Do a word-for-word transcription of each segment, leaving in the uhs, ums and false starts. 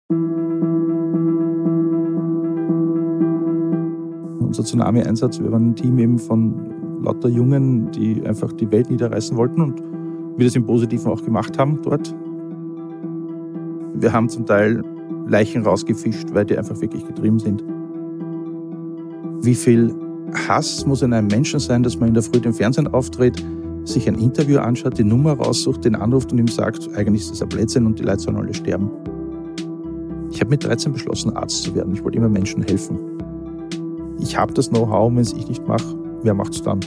Unser Tsunami-Einsatz, wir waren ein Team eben von lauter Jungen, die einfach die Welt niederreißen wollten und wir das im Positiven auch gemacht haben dort. Wir haben zum Teil Leichen rausgefischt, weil die einfach wirklich getrieben sind. Wie viel Hass muss in einem Menschen sein, dass man in der Früh im Fernsehen auftritt, sich ein Interview anschaut, die Nummer raussucht, den anruft und ihm sagt, eigentlich ist das ein Blödsinn und die Leute sollen alle sterben. Ich habe mit dreizehn beschlossen, Arzt zu werden. Ich wollte immer Menschen helfen. Ich habe das Know-how, wenn es ich nicht mache, wer macht's dann?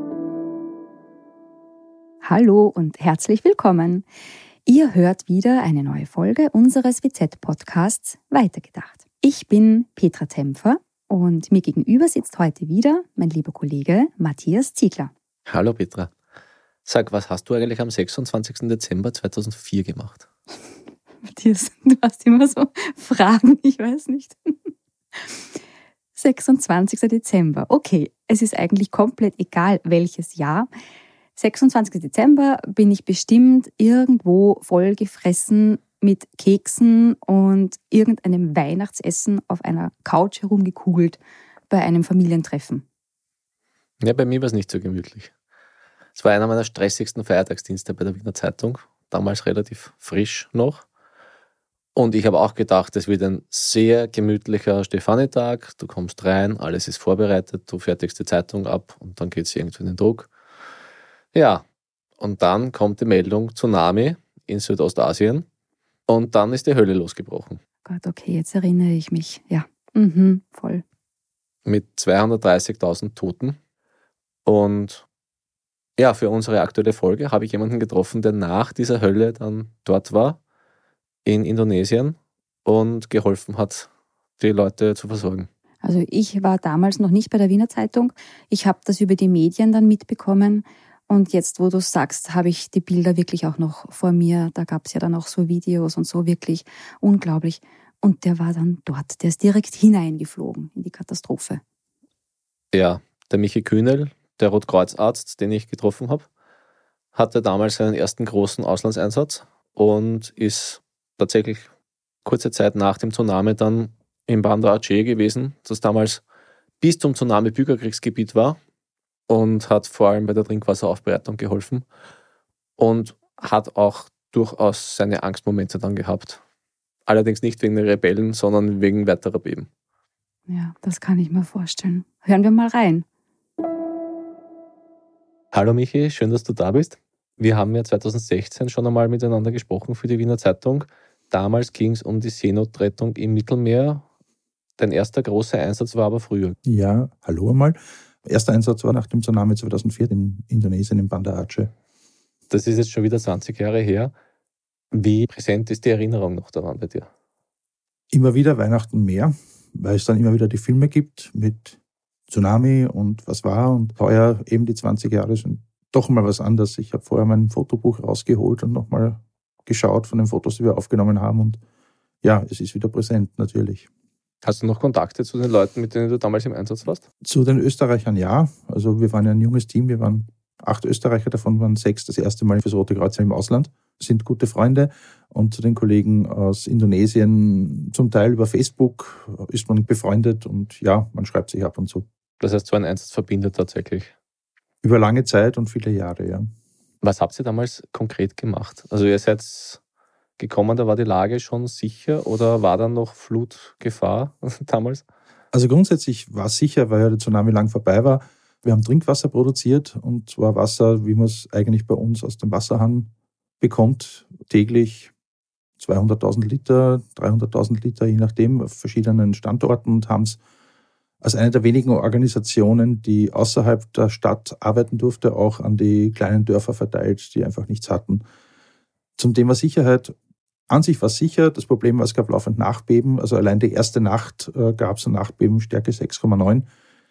Hallo und herzlich willkommen. Ihr hört wieder eine neue Folge unseres W Z-Podcasts Weitergedacht. Ich bin Petra Tempfer und mir gegenüber sitzt heute wieder mein lieber Kollege Matthias Ziegler. Hallo Petra. Sag, was hast du eigentlich am sechsundzwanzigsten Dezember zweitausendvier gemacht? Matthias, du hast immer so Fragen, ich weiß nicht. sechsundzwanzigsten Dezember. Okay, es ist eigentlich komplett egal, welches Jahr. sechsundzwanzigsten Dezember bin ich bestimmt irgendwo vollgefressen mit Keksen und irgendeinem Weihnachtsessen auf einer Couch herumgekugelt bei einem Familientreffen. Ja, bei mir war es nicht so gemütlich. Es war einer meiner stressigsten Feiertagsdienste bei der Wiener Zeitung, damals relativ frisch noch. Und ich habe auch gedacht, es wird ein sehr gemütlicher Stefanitag. Du kommst rein, alles ist vorbereitet, du fertigst die Zeitung ab und dann geht es irgendwie in den Druck. Ja, und dann kommt die Meldung Tsunami in Südostasien und dann ist die Hölle losgebrochen. Gott, okay, jetzt erinnere ich mich. Ja, mhm, voll. Mit zweihundertdreißigtausend Toten. Und ja, für unsere aktuelle Folge habe ich jemanden getroffen, der nach dieser Hölle dann dort war, in Indonesien, und geholfen hat, die Leute zu versorgen. Also ich war damals noch nicht bei der Wiener Zeitung. Ich habe das über die Medien dann mitbekommen. Und jetzt, wo du es sagst, habe ich die Bilder wirklich auch noch vor mir. Da gab es ja dann auch so Videos und so, wirklich unglaublich. Und der war dann dort. Der ist direkt hineingeflogen in die Katastrophe. Ja, der Michi Kühnel, der Rotkreuzarzt, den ich getroffen habe, hatte damals seinen ersten großen Auslandseinsatz und ist tatsächlich kurze Zeit nach dem Tsunami dann in Banda Aceh gewesen, das damals bis zum Tsunami Bürgerkriegsgebiet war, und hat vor allem bei der Trinkwasseraufbereitung geholfen und hat auch durchaus seine Angstmomente dann gehabt. Allerdings nicht wegen der Rebellen, sondern wegen weiterer Beben. Ja, das kann ich mir vorstellen. Hören wir mal rein. Hallo Michi, schön, dass du da bist. Wir haben ja zweitausendsechzehn schon einmal miteinander gesprochen für die Wiener Zeitung. Damals ging es um die Seenotrettung im Mittelmeer. Dein erster großer Einsatz war aber früher. Ja, hallo einmal. Erster Einsatz war nach dem Tsunami zweitausendvier in Indonesien, in Banda Aceh. Das ist jetzt schon wieder zwanzig Jahre her. Wie präsent ist die Erinnerung noch daran bei dir? Immer wieder Weihnachten mehr, weil es dann immer wieder die Filme gibt mit Tsunami und was war. Und heuer eben die zwanzig Jahre sind doch mal was anderes. Ich habe vorher mein Fotobuch rausgeholt und nochmal geschaut von den Fotos, die wir aufgenommen haben. Und ja, es ist wieder präsent natürlich. Hast du noch Kontakte zu den Leuten, mit denen du damals im Einsatz warst? Zu den Österreichern ja. Also wir waren ja ein junges Team. Wir waren acht Österreicher, davon waren sechs das erste Mal fürs Rote Kreuz im Ausland. Sind gute Freunde. Und zu den Kollegen aus Indonesien, zum Teil über Facebook, ist man befreundet. Und ja, man schreibt sich ab und zu. Das heißt, so ein Einsatz verbindet tatsächlich. Über lange Zeit und viele Jahre, ja. Was habt ihr damals konkret gemacht? Also ihr seid gekommen, da war die Lage schon sicher oder war dann noch Flutgefahr damals? Also grundsätzlich war es sicher, weil ja der Tsunami lang vorbei war. Wir haben Trinkwasser produziert und zwar Wasser, wie man es eigentlich bei uns aus dem Wasserhahn bekommt, täglich zweihunderttausend Liter, dreihunderttausend Liter, je nachdem, auf verschiedenen Standorten, und haben es als eine der wenigen Organisationen, die außerhalb der Stadt arbeiten durfte, auch an die kleinen Dörfer verteilt, die einfach nichts hatten. Zum Thema Sicherheit. An sich war es sicher. Das Problem war, es gab laufend Nachbeben. Also allein die erste Nacht äh, gab es ein Nachbeben, Stärke sechs Komma neun.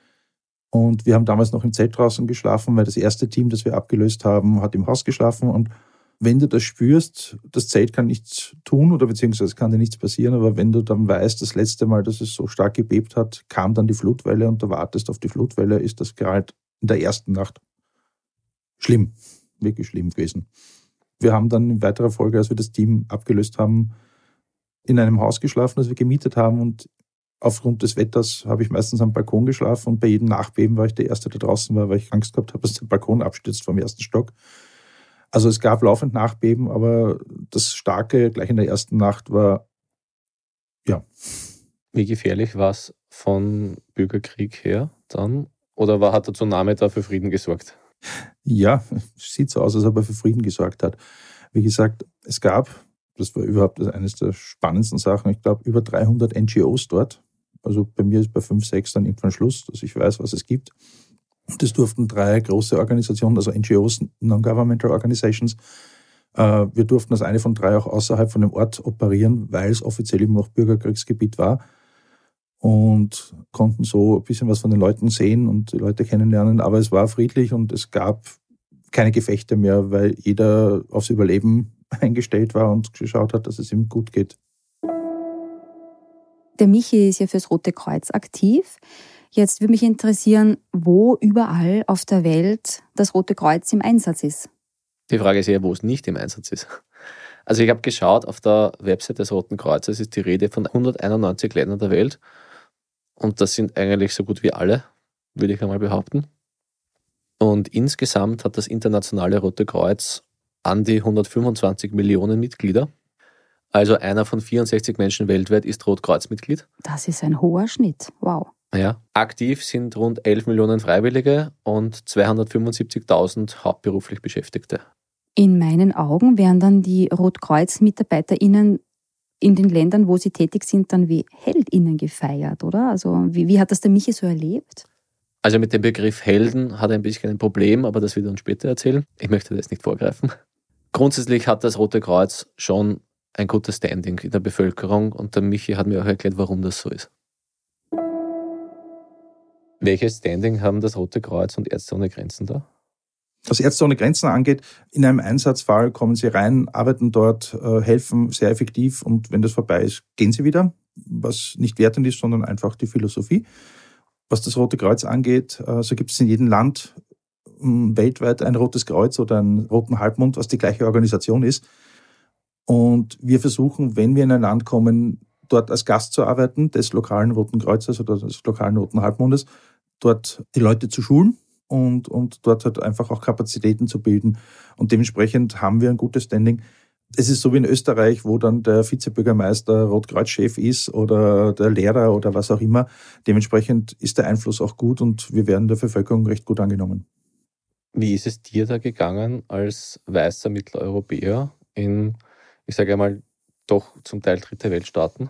Und wir haben damals noch im Zelt draußen geschlafen, weil das erste Team, das wir abgelöst haben, hat im Haus geschlafen. Und wenn du das spürst, das Zelt kann nichts tun oder beziehungsweise kann dir nichts passieren, aber wenn du dann weißt, das letzte Mal, dass es so stark gebebt hat, kam dann die Flutwelle und du wartest auf die Flutwelle, ist das gerade in der ersten Nacht schlimm, wirklich schlimm gewesen. Wir haben dann in weiterer Folge, als wir das Team abgelöst haben, in einem Haus geschlafen, das wir gemietet haben, und aufgrund des Wetters habe ich meistens am Balkon geschlafen, und bei jedem Nachbeben war ich der Erste, der draußen war, weil ich Angst gehabt habe, dass der Balkon abstürzt vom ersten Stock. Also es gab laufend Nachbeben, aber das Starke gleich in der ersten Nacht war, ja. Wie gefährlich war es von Bürgerkrieg her dann? Oder war, hat der Tsunami da für Frieden gesorgt? Ja, sieht so aus, als ob er für Frieden gesorgt hat. Wie gesagt, es gab, das war überhaupt eines der spannendsten Sachen, ich glaube über dreihundert N G Os dort. Also bei mir ist bei fünf, sechs dann irgendwann Schluss, dass ich weiß, was es gibt. Und es durften drei große Organisationen, also N G Os, Non-Governmental Organizations, äh, wir durften als eine von drei auch außerhalb von dem Ort operieren, weil es offiziell immer noch Bürgerkriegsgebiet war, und konnten so ein bisschen was von den Leuten sehen und die Leute kennenlernen. Aber es war friedlich und es gab keine Gefechte mehr, weil jeder aufs Überleben eingestellt war und geschaut hat, dass es ihm gut geht. Der Michi ist ja fürs Rote Kreuz aktiv. Jetzt würde mich interessieren, wo überall auf der Welt das Rote Kreuz im Einsatz ist. Die Frage ist eher, wo es nicht im Einsatz ist. Also ich habe geschaut, auf der Website des Roten Kreuzes ist die Rede von hunderteinundneunzig Ländern der Welt. Und das sind eigentlich so gut wie alle, würde ich einmal behaupten. Und insgesamt hat das internationale Rote Kreuz an die hundertfünfundzwanzig Millionen Mitglieder. Also einer von vierundsechzig Menschen weltweit ist Rotkreuzmitglied. Das ist ein hoher Schnitt. Wow. Ja. Aktiv sind rund elf Millionen Freiwillige und zweihundertfünfundsiebzigtausend hauptberuflich Beschäftigte. In meinen Augen werden dann die Rotkreuz-MitarbeiterInnen in den Ländern, wo sie tätig sind, dann wie HeldInnen gefeiert, oder? Also wie, wie hat das der Michi so erlebt? Also mit dem Begriff Helden hat er ein bisschen ein Problem, aber das wird er uns später erzählen. Ich möchte das nicht vorgreifen. Grundsätzlich hat das Rote Kreuz schon ein gutes Standing in der Bevölkerung, und der Michi hat mir auch erklärt, warum das so ist. Welches Standing haben das Rote Kreuz und Ärzte ohne Grenzen da? Was Ärzte ohne Grenzen angeht, in einem Einsatzfall kommen sie rein, arbeiten dort, helfen sehr effektiv, und wenn das vorbei ist, gehen sie wieder, was nicht wertend ist, sondern einfach die Philosophie. Was das Rote Kreuz angeht, so gibt es in jedem Land weltweit ein Rotes Kreuz oder einen Roten Halbmond, was die gleiche Organisation ist. Und wir versuchen, wenn wir in ein Land kommen, dort als Gast zu arbeiten, des lokalen Roten Kreuzes oder des lokalen Roten Halbmondes, dort die Leute zu schulen und, und dort halt einfach auch Kapazitäten zu bilden. Und dementsprechend haben wir ein gutes Standing. Es ist so wie in Österreich, wo dann der Vizebürgermeister Rotkreuz-Chef ist oder der Lehrer oder was auch immer. Dementsprechend ist der Einfluss auch gut und wir werden der Bevölkerung recht gut angenommen. Wie ist es dir da gegangen als weißer Mitteleuropäer in, ich sage einmal, doch zum Teil dritte Weltstaaten?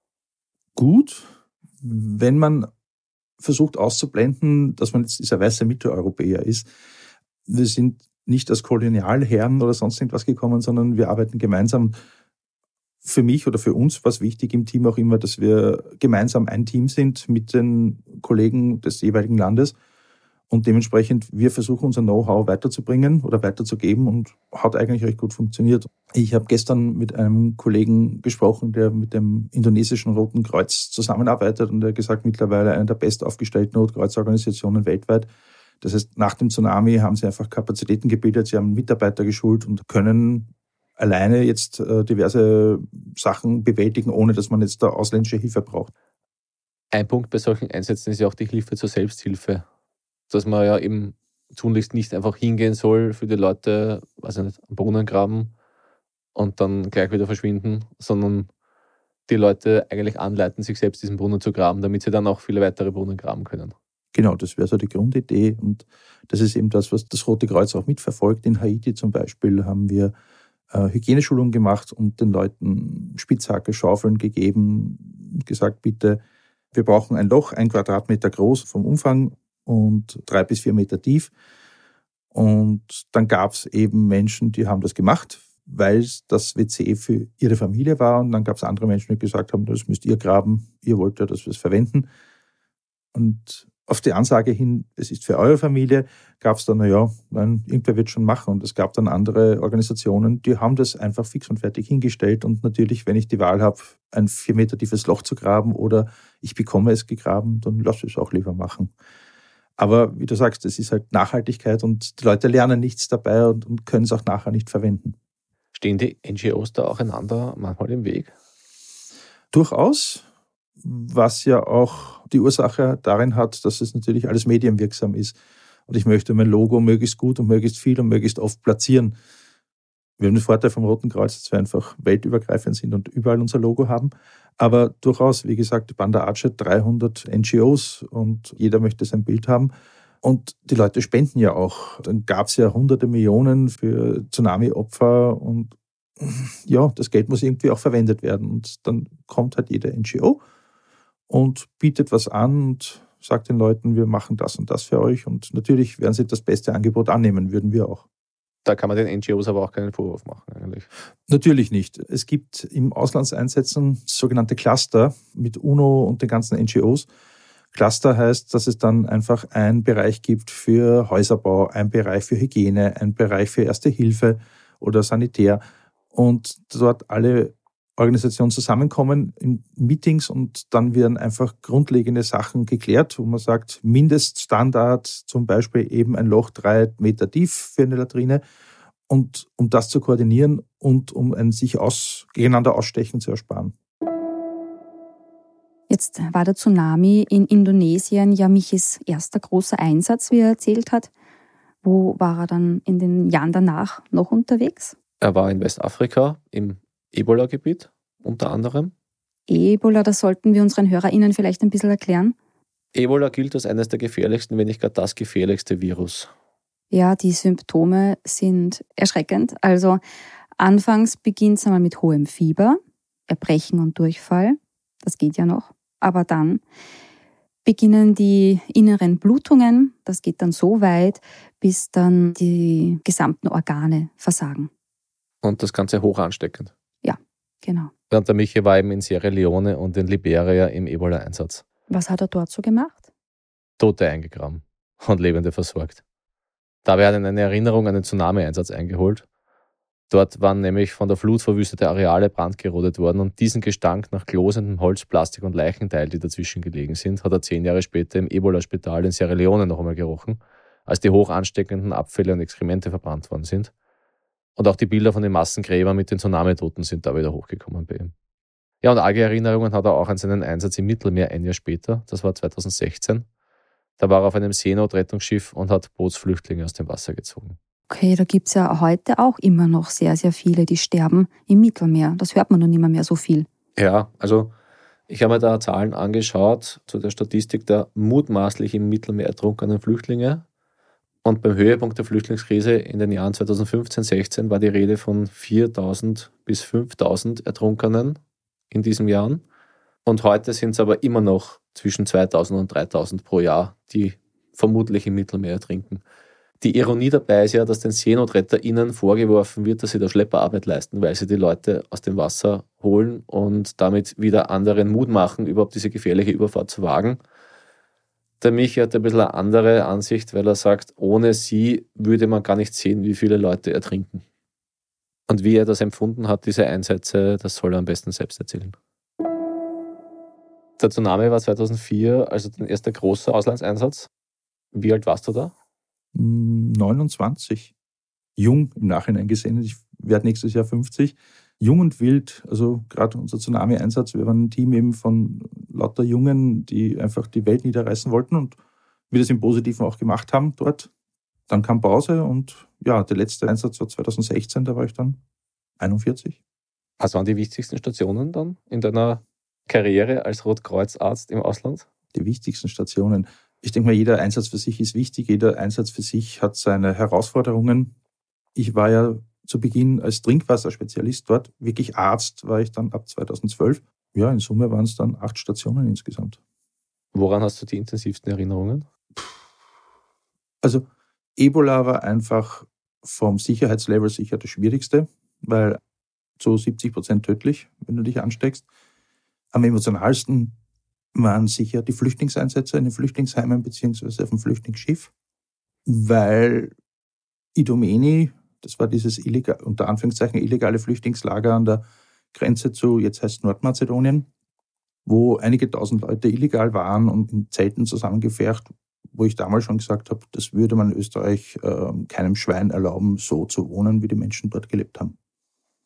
Gut, wenn man versucht auszublenden, dass man jetzt dieser weiße Mitteleuropäer ist. Wir sind nicht als Kolonialherren oder sonst irgendwas gekommen, sondern wir arbeiten gemeinsam. Für mich oder für uns war es wichtig im Team auch immer, dass wir gemeinsam ein Team sind mit den Kollegen des jeweiligen Landes. Und dementsprechend, wir versuchen unser Know-how weiterzubringen oder weiterzugeben, und hat eigentlich recht gut funktioniert. Ich habe gestern mit einem Kollegen gesprochen, der mit dem indonesischen Roten Kreuz zusammenarbeitet, und der hat gesagt, mittlerweile eine der bestaufgestellten Rotkreuzorganisationen weltweit. Das heißt, nach dem Tsunami haben sie einfach Kapazitäten gebildet, sie haben Mitarbeiter geschult und können alleine jetzt diverse Sachen bewältigen, ohne dass man jetzt da ausländische Hilfe braucht. Ein Punkt bei solchen Einsätzen ist ja auch die Hilfe zur Selbsthilfe. Dass man ja eben tunlichst nicht einfach hingehen soll für die Leute, weiß ich nicht, am Brunnen graben und dann gleich wieder verschwinden, sondern die Leute eigentlich anleiten, sich selbst diesen Brunnen zu graben, damit sie dann auch viele weitere Brunnen graben können. Genau, das wäre so die Grundidee, und das ist eben das, was das Rote Kreuz auch mitverfolgt. In Haiti zum Beispiel haben wir äh, Hygieneschulung gemacht und den Leuten Spitzhacke, Schaufeln gegeben und gesagt, bitte, wir brauchen ein Loch, ein Quadratmeter groß vom Umfang und drei bis vier Meter tief. Und dann gab es eben Menschen, die haben das gemacht, weil es das W C für ihre Familie war. Und dann gab es andere Menschen, die gesagt haben, das müsst ihr graben, ihr wollt ja, dass wir es verwenden. Und auf die Ansage hin, es ist für eure Familie, gab es dann, naja, nein, irgendwer wird schon machen. Und es gab dann andere Organisationen, die haben das einfach fix und fertig hingestellt. Und natürlich, wenn ich die Wahl habe, ein vier Meter tiefes Loch zu graben oder ich bekomme es gegraben, dann lasse ich es auch lieber machen. Aber wie du sagst, es ist halt Nachhaltigkeit und die Leute lernen nichts dabei und, und können es auch nachher nicht verwenden. Stehen die N G Os da auch einander manchmal im Weg? Durchaus, was ja auch die Ursache darin hat, dass es natürlich alles medienwirksam ist. Und ich möchte mein Logo möglichst gut und möglichst viel und möglichst oft platzieren. Wir haben den Vorteil vom Roten Kreuz, dass wir einfach weltübergreifend sind und überall unser Logo haben. Aber durchaus, wie gesagt, Banda Aceh, dreihundert N G Os und jeder möchte sein Bild haben. Und die Leute spenden ja auch. Dann gab es ja hunderte Millionen für Tsunami-Opfer und ja, das Geld muss irgendwie auch verwendet werden. Und dann kommt halt jeder N G O und bietet was an und sagt den Leuten, wir machen das und das für euch. Und natürlich werden sie das beste Angebot annehmen, würden wir auch. Da kann man den N G Os aber auch keinen Vorwurf machen eigentlich. Natürlich nicht. Es gibt im Auslandseinsätzen sogenannte Cluster mit UNO und den ganzen N G Os. Cluster heißt, dass es dann einfach einen Bereich gibt für Häuserbau, einen Bereich für Hygiene, einen Bereich für Erste Hilfe oder Sanitär. Und dort alle Organisationen zusammenkommen in Meetings und dann werden einfach grundlegende Sachen geklärt, wo man sagt, Mindeststandard, zum Beispiel eben ein Loch drei Meter tief für eine Latrine. Und um das zu koordinieren und um ein sich aus, gegeneinander ausstechen zu ersparen. Jetzt war der Tsunami in Indonesien ja Michis erster großer Einsatz, wie er erzählt hat. Wo war er dann in den Jahren danach noch unterwegs? Er war in Westafrika im Ebola-Gebiet unter anderem. Ebola, das sollten wir unseren HörerInnen vielleicht ein bisschen erklären. Ebola gilt als eines der gefährlichsten, wenn nicht gar das gefährlichste Virus. Ja, die Symptome sind erschreckend. Also anfangs beginnt es einmal mit hohem Fieber, Erbrechen und Durchfall. Das geht ja noch. Aber dann beginnen die inneren Blutungen. Das geht dann so weit, bis dann die gesamten Organe versagen. Und das Ganze hoch ansteckend. Ja, genau. Und der Michi war eben in Sierra Leone und in Liberia im Ebola-Einsatz. Was hat er dort so gemacht? Tote eingegraben und Lebende versorgt. Dabei hat er eine Erinnerung an den Tsunami-Einsatz eingeholt. Dort waren nämlich von der Flut verwüstete Areale brandgerodet worden und diesen Gestank nach klosendem Holz, Plastik und Leichenteil, die dazwischen gelegen sind, hat er zehn Jahre später im Ebola-Spital in Sierra Leone noch einmal gerochen, als die hoch ansteckenden Abfälle und Exkremente verbrannt worden sind. Und auch die Bilder von den Massengräbern mit den Tsunami-Toten sind da wieder hochgekommen bei ihm. Ja, und arge Erinnerungen hat er auch an seinen Einsatz im Mittelmeer ein Jahr später, das war zweitausendsechzehn. Da war er auf einem Seenotrettungsschiff und hat Bootsflüchtlinge aus dem Wasser gezogen. Okay, da gibt es ja heute auch immer noch sehr, sehr viele, die sterben im Mittelmeer. Das hört man nun immer mehr so viel. Ja, also ich habe mir da Zahlen angeschaut zu der Statistik der mutmaßlich im Mittelmeer ertrunkenen Flüchtlinge. Und beim Höhepunkt der Flüchtlingskrise in den Jahren zweitausendfünfzehn sechzehn war die Rede von viertausend bis fünftausend Ertrunkenen in diesen Jahren. Und heute sind es aber immer noch zwischen zweitausend und dreitausend pro Jahr, die vermutlich im Mittelmeer ertrinken. Die Ironie dabei ist ja, dass den SeenotretterInnen vorgeworfen wird, dass sie da Schlepperarbeit leisten, weil sie die Leute aus dem Wasser holen und damit wieder anderen Mut machen, überhaupt diese gefährliche Überfahrt zu wagen. Der Michi hat ein bisschen eine andere Ansicht, weil er sagt, ohne sie würde man gar nicht sehen, wie viele Leute ertrinken. Und wie er das empfunden hat, diese Einsätze, das soll er am besten selbst erzählen. Der Tsunami war zweitausendvier, also dein erster großer Auslandseinsatz. Wie alt warst du da? neunundzwanzig. Jung im Nachhinein gesehen. Ich werde nächstes Jahr fünfzig. Jung und wild, also gerade unser Tsunami-Einsatz. Wir waren ein Team eben von lauter Jungen, die einfach die Welt niederreißen wollten und wir das im Positiven auch gemacht haben dort. Dann kam Pause und ja, der letzte Einsatz war zweitausendsechzehn, da war ich dann einundvierzig. Was waren die wichtigsten Stationen dann in deiner Karriere als Rotkreuzarzt im Ausland? Die wichtigsten Stationen. Ich denke mal, jeder Einsatz für sich ist wichtig. Jeder Einsatz für sich hat seine Herausforderungen. Ich war ja zu Beginn als Trinkwasserspezialist dort. Wirklich Arzt war ich dann ab zweitausendzwölf. Ja, in Summe waren es dann acht Stationen insgesamt. Woran hast du die intensivsten Erinnerungen? Also Ebola war einfach vom Sicherheitslevel sicher das Schwierigste, weil so siebzig Prozent tödlich, wenn du dich ansteckst. Am emotionalsten waren sicher die Flüchtlingseinsätze in den Flüchtlingsheimen beziehungsweise auf dem Flüchtlingsschiff, weil Idomeni, das war dieses illegal, unter Anführungszeichen illegale Flüchtlingslager an der Grenze zu, jetzt heißt es Nordmazedonien, wo einige tausend Leute illegal waren und in Zelten zusammengepfercht, wo ich damals schon gesagt habe, das würde man in Österreich äh, keinem Schwein erlauben, so zu wohnen, wie die Menschen dort gelebt haben.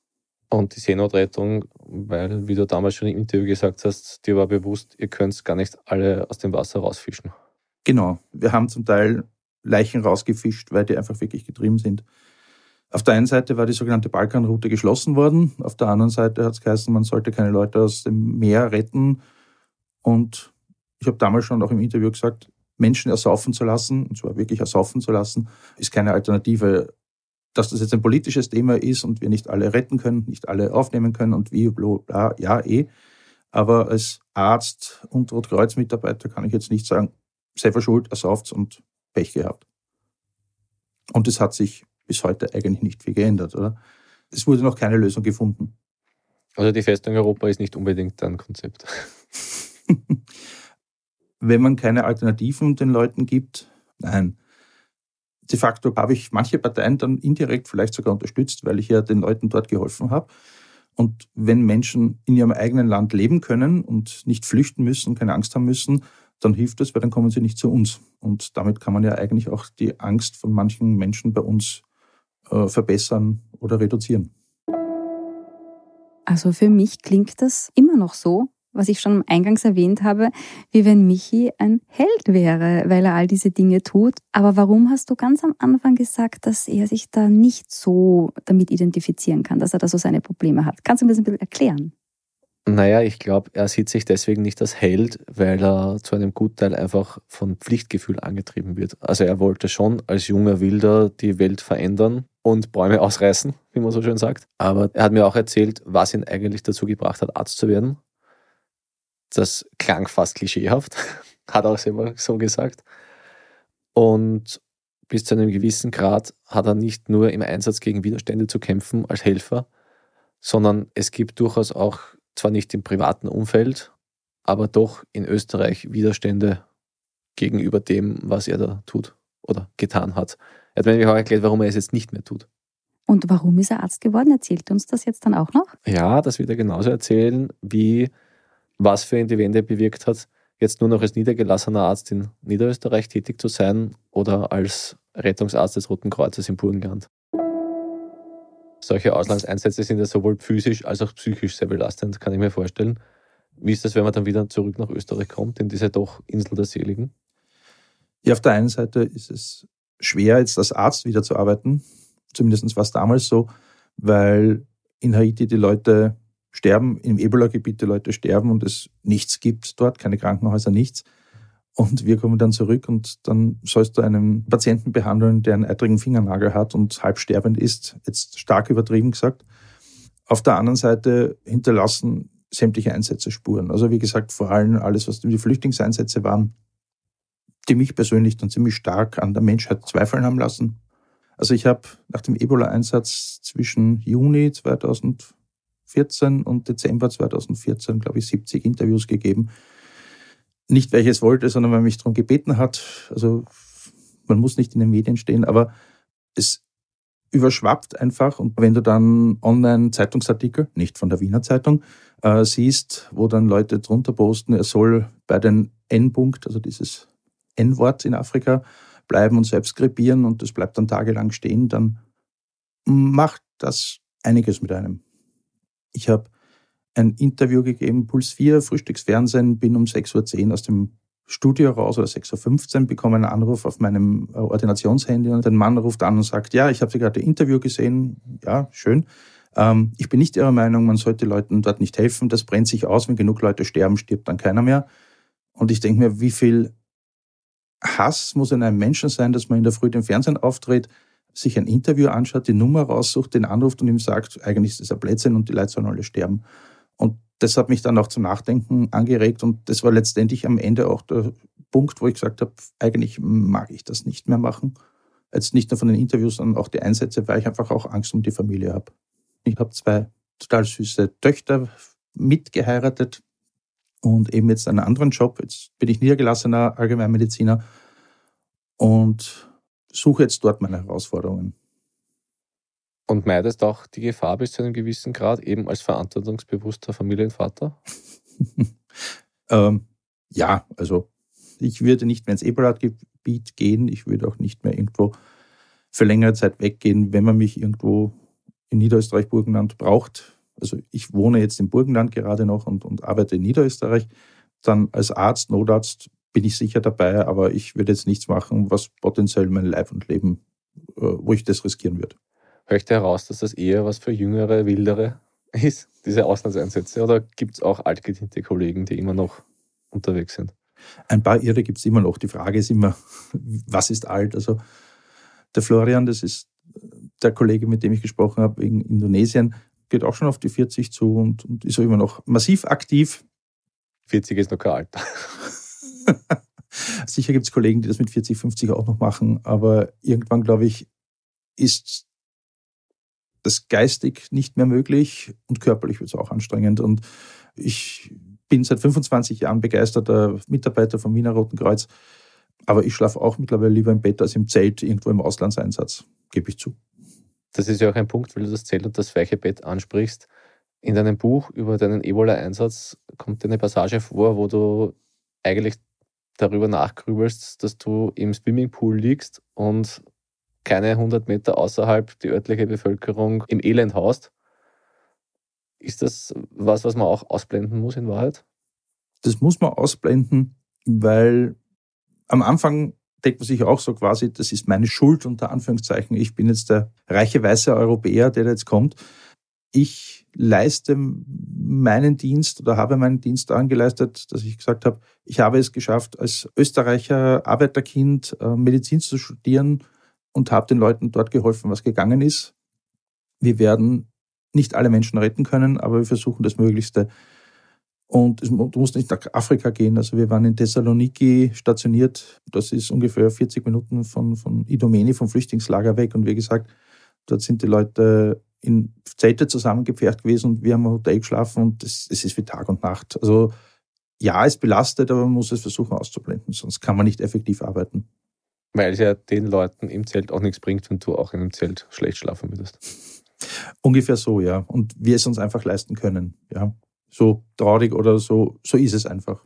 Und die Seenotrettung, weil, wie du damals schon im Interview gesagt hast, dir war bewusst, ihr könnt gar nicht alle aus dem Wasser rausfischen. Genau, wir haben zum Teil Leichen rausgefischt, weil die einfach wirklich getrieben sind. Auf der einen Seite war die sogenannte Balkanroute geschlossen worden, auf der anderen Seite hat es geheißen, man sollte keine Leute aus dem Meer retten. Und ich habe damals schon auch im Interview gesagt, Menschen ersaufen zu lassen, und zwar wirklich ersaufen zu lassen, ist keine Alternative. Dass das jetzt ein politisches Thema ist und wir nicht alle retten können, nicht alle aufnehmen können und wie, bla, bla, ja, eh. Aber als Arzt und Rotkreuz-Mitarbeiter kann ich jetzt nicht sagen, selber schuld, ersauft und Pech gehabt. Und es hat sich bis heute eigentlich nicht viel geändert, oder? Es wurde noch keine Lösung gefunden. Also die Festung Europa ist nicht unbedingt ein Konzept. Wenn man keine Alternativen den Leuten gibt, nein. De facto habe ich manche Parteien dann indirekt vielleicht sogar unterstützt, weil ich ja den Leuten dort geholfen habe. Und wenn Menschen in ihrem eigenen Land leben können und nicht flüchten müssen, keine Angst haben müssen, dann hilft es, weil dann kommen sie nicht zu uns. Und damit kann man ja eigentlich auch die Angst von manchen Menschen bei uns äh, verbessern oder reduzieren. Also für mich klingt das immer noch so, was ich schon eingangs erwähnt habe, wie wenn Michi ein Held wäre, weil er all diese Dinge tut. Aber warum hast du ganz am Anfang gesagt, dass er sich da nicht so damit identifizieren kann, dass er da so seine Probleme hat? Kannst du mir das ein bisschen erklären? Naja, ich glaube, er sieht sich deswegen nicht als Held, weil er zu einem Gutteil einfach von Pflichtgefühl angetrieben wird. Also er wollte schon als junger Wilder die Welt verändern und Bäume ausreißen, wie man so schön sagt. Aber er hat mir auch erzählt, was ihn eigentlich dazu gebracht hat, Arzt zu werden. Das klang fast klischeehaft, hat er auch selber so gesagt. Und bis zu einem gewissen Grad hat er nicht nur im Einsatz gegen Widerstände zu kämpfen als Helfer, sondern es gibt durchaus auch, zwar nicht im privaten Umfeld, aber doch in Österreich Widerstände gegenüber dem, was er da tut oder getan hat. Er hat mir nämlich auch erklärt, warum er es jetzt nicht mehr tut. Und warum ist er Arzt geworden? Erzählt uns das jetzt dann auch noch? Ja, das wird er genauso erzählen, wie was für ihn die Wende bewirkt hat, jetzt nur noch als niedergelassener Arzt in Niederösterreich tätig zu sein oder als Rettungsarzt des Roten Kreuzes im Burgenland. Solche Auslandseinsätze sind ja sowohl physisch als auch psychisch sehr belastend, kann ich mir vorstellen. Wie ist das, wenn man dann wieder zurück nach Österreich kommt, in diese doch Insel der Seligen? Ja, auf der einen Seite ist es schwer, jetzt als Arzt wieder zu arbeiten. Zumindest war es damals so, weil in Haiti die Leute sterben, im Ebola-Gebiet die Leute sterben und es nichts gibt dort, keine Krankenhäuser, nichts. Und wir kommen dann zurück und dann sollst du einen Patienten behandeln, der einen eitrigen Fingernagel hat und halb sterbend ist, jetzt stark übertrieben gesagt. Auf der anderen Seite hinterlassen sämtliche Einsätze Spuren. Also wie gesagt, vor allem alles, was die Flüchtlingseinsätze waren, die mich persönlich dann ziemlich stark an der Menschheit zweifeln haben lassen. Also ich habe nach dem Ebola-Einsatz zwischen Juni zweitausendvierzehn und Dezember zweitausendvierzehn, glaube ich, siebzig Interviews gegeben. Nicht, weil ich es wollte, sondern weil mich darum gebeten hat. Also man muss nicht in den Medien stehen, aber es überschwappt einfach. Und wenn du dann Online-Zeitungsartikel, nicht von der Wiener Zeitung, äh, siehst, wo dann Leute drunter posten, er soll bei den N-Punkt, also dieses N-Wort in Afrika, bleiben und selbst krepieren und das bleibt dann tagelang stehen, dann macht das einiges mit einem. Ich habe ein Interview gegeben, Puls vier, Frühstücksfernsehen, bin um sechs Uhr zehn aus dem Studio raus oder sechs Uhr fünfzehn, bekomme einen Anruf auf meinem Ordinationshandy und ein Mann ruft an und sagt, ja, ich habe Sie gerade ein Interview gesehen, ja, schön. Ähm, ich bin nicht Ihrer Meinung, man sollte Leuten dort nicht helfen, das brennt sich aus, wenn genug Leute sterben, stirbt dann keiner mehr. Und ich denke mir, wie viel Hass muss in einem Menschen sein, dass man in der Früh den Fernsehen auftritt, sich ein Interview anschaut, die Nummer raussucht, den anruft und ihm sagt, eigentlich ist das ein Blödsinn und die Leute sollen alle sterben. Und das hat mich dann auch zum Nachdenken angeregt und das war letztendlich am Ende auch der Punkt, wo ich gesagt habe, eigentlich mag ich das nicht mehr machen. Jetzt nicht nur von den Interviews, sondern auch die Einsätze, weil ich einfach auch Angst um die Familie habe. Ich habe zwei total süße Töchter mitgeheiratet und eben jetzt einen anderen Job. Jetzt bin ich niedergelassener Allgemeinmediziner und suche jetzt dort meine Herausforderungen. Und meidest auch die Gefahr bis zu einem gewissen Grad, eben als verantwortungsbewusster Familienvater? ähm, ja, also ich würde nicht mehr ins Ebola-Gebiet gehen. Ich würde auch nicht mehr irgendwo für längere Zeit weggehen, wenn man mich irgendwo in Niederösterreich-Burgenland braucht. Also ich wohne jetzt im Burgenland gerade noch und, und arbeite in Niederösterreich. Dann als Arzt, Notarzt bin ich sicher dabei, aber ich würde jetzt nichts machen, was potenziell mein Leib und Leben, wo ich das riskieren würde. Höre ich da heraus, dass das eher was für jüngere, wildere ist, diese Auslandseinsätze? Oder gibt es auch altgediente Kollegen, die immer noch unterwegs sind? Ein paar Irre gibt es immer noch. Die Frage ist immer, was ist alt? Also der Florian, das ist der Kollege, mit dem ich gesprochen habe, in Indonesien, geht auch schon auf die vierzig zu und, und ist auch immer noch massiv aktiv. vierzig ist noch kein Alter. Sicher gibt es Kollegen, die das mit vierzig, fünfzig auch noch machen, aber irgendwann, glaube ich, ist das geistig nicht mehr möglich und körperlich wird es auch anstrengend. Und ich bin seit fünfundzwanzig Jahren begeisterter Mitarbeiter vom Wiener Roten Kreuz, aber ich schlafe auch mittlerweile lieber im Bett als im Zelt irgendwo im Auslandseinsatz, gebe ich zu. Das ist ja auch ein Punkt, weil du das Zelt und das weiche Bett ansprichst. In deinem Buch über deinen Ebola-Einsatz kommt eine Passage vor, wo du eigentlich darüber nachgrübelst, dass du im Swimmingpool liegst und keine hundert Meter außerhalb die örtliche Bevölkerung im Elend haust. Ist das was, was man auch ausblenden muss in Wahrheit? Das muss man ausblenden, weil am Anfang denkt man sich auch so quasi, das ist meine Schuld unter Anführungszeichen. Ich bin jetzt der reiche weiße Europäer, der da jetzt kommt. Ich leiste meinen Dienst oder habe meinen Dienst daran geleistet, dass ich gesagt habe, ich habe es geschafft, als Österreicher Arbeiterkind Medizin zu studieren und habe den Leuten dort geholfen, was gegangen ist. Wir werden nicht alle Menschen retten können, aber wir versuchen das Möglichste. Und du musst nicht nach Afrika gehen. Also wir waren in Thessaloniki stationiert. Das ist ungefähr vierzig Minuten von, von Idomeni, vom Flüchtlingslager weg. Und wie gesagt, dort sind die Leute in Zelte zusammengepfercht gewesen und wir haben im Hotel geschlafen und es ist wie Tag und Nacht. Also ja, es belastet, aber man muss es versuchen auszublenden, sonst kann man nicht effektiv arbeiten. Weil es ja den Leuten im Zelt auch nichts bringt, wenn du auch in einem Zelt schlecht schlafen würdest. Ungefähr so, ja. Und wir es uns einfach leisten können, ja. So traurig oder so, so ist es einfach.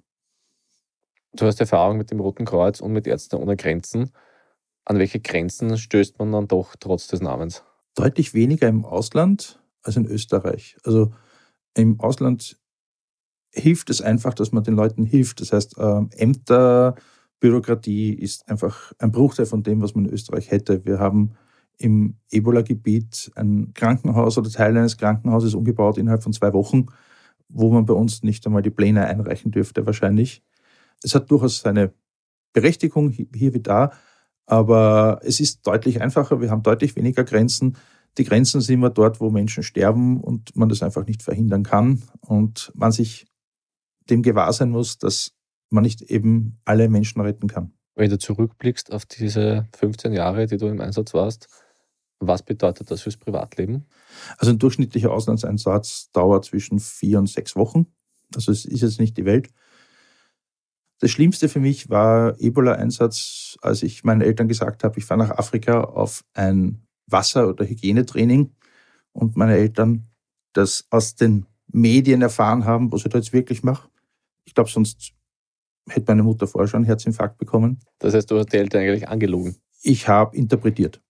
Du hast Erfahrung mit dem Roten Kreuz und mit Ärzte ohne Grenzen. An welche Grenzen stößt man dann doch trotz des Namens? Deutlich weniger im Ausland als in Österreich. Also im Ausland hilft es einfach, dass man den Leuten hilft. Das heißt, Ämter, Bürokratie ist einfach ein Bruchteil von dem, was man in Österreich hätte. Wir haben im Ebola-Gebiet ein Krankenhaus oder Teil eines Krankenhauses umgebaut innerhalb von zwei Wochen, wo man bei uns nicht einmal die Pläne einreichen dürfte wahrscheinlich. Es hat durchaus seine Berechtigung hier wie da, aber es ist deutlich einfacher. Wir haben deutlich weniger Grenzen. Die Grenzen sind immer dort, wo Menschen sterben und man das einfach nicht verhindern kann und man sich dem gewahr sein muss, dass man nicht eben alle Menschen retten kann. Wenn du zurückblickst auf diese fünfzehn Jahre, die du im Einsatz warst, was bedeutet das fürs Privatleben? Also ein durchschnittlicher Auslandseinsatz dauert zwischen vier und sechs Wochen. Also es ist jetzt nicht die Welt. Das Schlimmste für mich war Ebola-Einsatz, als ich meinen Eltern gesagt habe, ich fahre nach Afrika auf ein Wasser- oder Hygienetraining und meine Eltern das aus den Medien erfahren haben, was ich da jetzt wirklich mache. Ich glaube, sonst hätte meine Mutter vorher schon einen Herzinfarkt bekommen. Das heißt, du hast die Eltern eigentlich angelogen? Ich habe interpretiert.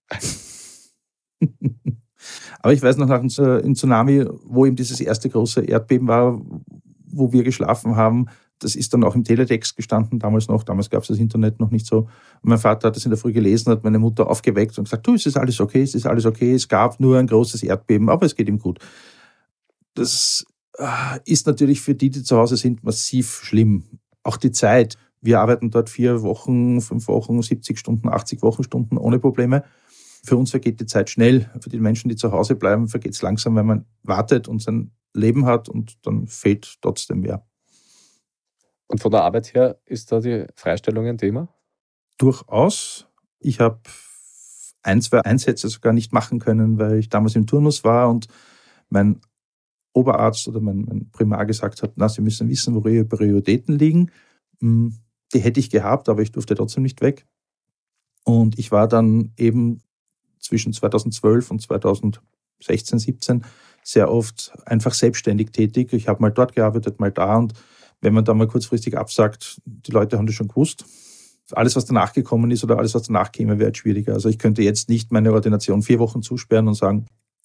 Aber ich weiß noch, nach dem Tsunami, wo eben dieses erste große Erdbeben war, wo wir geschlafen haben, das ist dann auch im Teletext gestanden, damals noch, damals gab es das Internet noch nicht so. Und mein Vater hat das in der Früh gelesen, hat meine Mutter aufgeweckt und gesagt, du, es ist alles okay, es ist alles okay, es gab nur ein großes Erdbeben, aber es geht ihm gut. Das ist natürlich für die, die zu Hause sind, massiv schlimm. Auch die Zeit. Wir arbeiten dort vier Wochen, fünf Wochen, siebzig Stunden, achtzig Wochenstunden ohne Probleme. Für uns vergeht die Zeit schnell. Für die Menschen, die zu Hause bleiben, vergeht es langsam, weil man wartet und sein Leben hat und dann fehlt trotzdem mehr. Und von der Arbeit her ist da die Freistellung ein Thema? Durchaus. Ich habe ein, zwei Einsätze sogar nicht machen können, weil ich damals im Turnus war und mein Oberarzt oder mein, mein Primar gesagt hat, na, Sie müssen wissen, wo Ihre Prioritäten liegen. Die hätte ich gehabt, aber ich durfte trotzdem nicht weg. Und ich war dann eben zwischen zweitausendzwölf und zweitausendsechzehn, siebzehn sehr oft einfach selbstständig tätig. Ich habe mal dort gearbeitet, mal da. Und wenn man da mal kurzfristig absagt, die Leute haben das schon gewusst. Alles, was danach gekommen ist oder alles, was danach käme, wäre jetzt schwieriger. Also ich könnte jetzt nicht meine Ordination vier Wochen zusperren und sagen,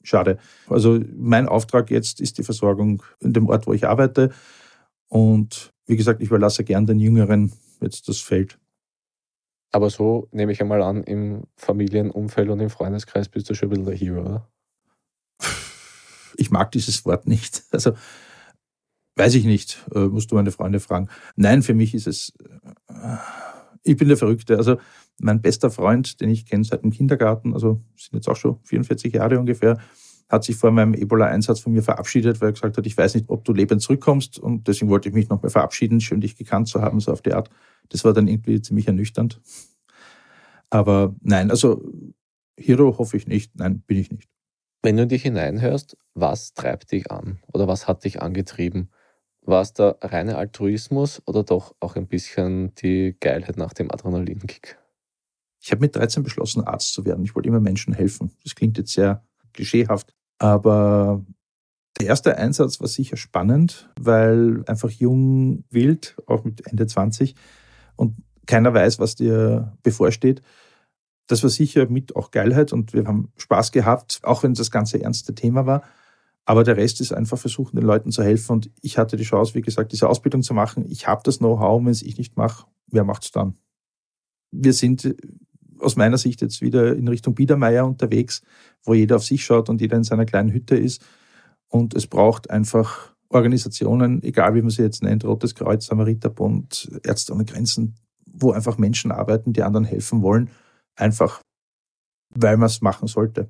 schade. Also mein Auftrag jetzt ist die Versorgung in dem Ort, wo ich arbeite. Und wie gesagt, ich überlasse gern den Jüngeren jetzt das Feld. Aber so nehme ich einmal an, im Familienumfeld und im Freundeskreis bist du schon ein bisschen der Hero, oder? Ich mag dieses Wort nicht. Also weiß ich nicht, äh, musst du meine Freunde fragen. Nein, für mich ist es, äh, ich bin der Verrückte. Also mein bester Freund, den ich kenne seit dem Kindergarten, also sind jetzt auch schon vierundvierzig Jahre ungefähr, hat sich vor meinem Ebola-Einsatz von mir verabschiedet, weil er gesagt hat, ich weiß nicht, ob du lebend zurückkommst, und deswegen wollte ich mich nochmal verabschieden, schön dich gekannt zu haben, so auf die Art. Das war dann irgendwie ziemlich ernüchternd. Aber nein, also Hero hoffe ich nicht, nein, bin ich nicht. Wenn du in dich hineinhörst, was treibt dich an oder was hat dich angetrieben? War es der reine Altruismus oder doch auch ein bisschen die Geilheit nach dem Adrenalinkick? Ich habe mit dreizehn beschlossen, Arzt zu werden. Ich wollte immer Menschen helfen. Das klingt jetzt sehr klischeehaft, aber der erste Einsatz war sicher spannend, weil einfach jung, wild, auch mit Ende zwanzig, und keiner weiß, was dir bevorsteht. Das war sicher mit auch Geilheit und wir haben Spaß gehabt, auch wenn das ganze ernste Thema war. Aber der Rest ist einfach versuchen, den Leuten zu helfen. Und ich hatte die Chance, wie gesagt, diese Ausbildung zu machen. Ich habe das Know-how, wenn es ich nicht mache, wer macht's dann? Wir sind aus meiner Sicht jetzt wieder in Richtung Biedermeier unterwegs, wo jeder auf sich schaut und jeder in seiner kleinen Hütte ist. Und es braucht einfach Organisationen, egal wie man sie jetzt nennt, Rotes Kreuz, Samariterbund, Ärzte ohne Grenzen, wo einfach Menschen arbeiten, die anderen helfen wollen, einfach weil man es machen sollte.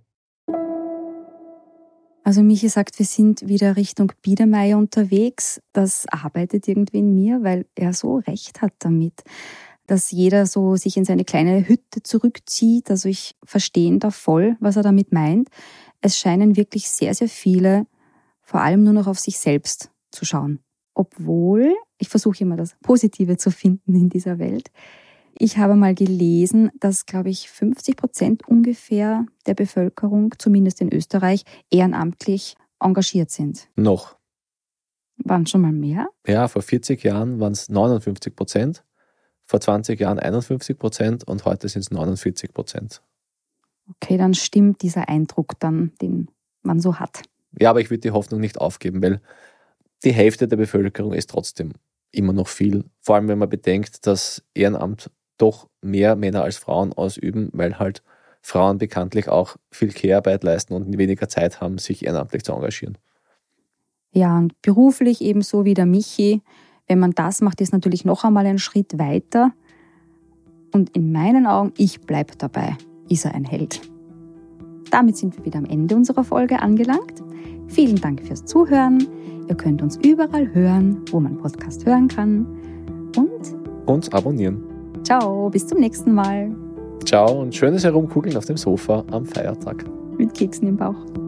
Also Michi sagt, wir sind wieder Richtung Biedermeier unterwegs. Das arbeitet irgendwie in mir, weil er so recht hat damit, dass jeder so sich in seine kleine Hütte zurückzieht. Also ich verstehe da voll, was er damit meint. Es scheinen wirklich sehr, sehr viele vor allem nur noch auf sich selbst zu schauen. Obwohl, ich versuche immer das Positive zu finden in dieser Welt. Ich habe mal gelesen, dass, glaube ich, fünfzig Prozent ungefähr der Bevölkerung, zumindest in Österreich, ehrenamtlich engagiert sind. Noch. Waren schon mal mehr? Ja, vor vierzig Jahren waren es neunundfünfzig Prozent, vor zwanzig Jahren einundfünfzig Prozent und heute sind es neunundvierzig Prozent. Okay, dann stimmt dieser Eindruck dann, den man so hat. Ja, aber ich würde die Hoffnung nicht aufgeben, weil die Hälfte der Bevölkerung ist trotzdem immer noch viel. Vor allem, wenn man bedenkt, dass Ehrenamt doch mehr Männer als Frauen ausüben, weil halt Frauen bekanntlich auch viel Care-Arbeit leisten und weniger Zeit haben, sich ehrenamtlich zu engagieren. Ja, und beruflich ebenso wie der Michi. Wenn man das macht, ist natürlich noch einmal ein Schritt weiter. Und in meinen Augen, ich bleibe dabei, ist er ein Held. Damit sind wir wieder am Ende unserer Folge angelangt. Vielen Dank fürs Zuhören. Ihr könnt uns überall hören, wo man Podcast hören kann. Und uns abonnieren. Ciao, bis zum nächsten Mal. Ciao und schönes Herumkugeln auf dem Sofa am Feiertag. Mit Keksen im Bauch.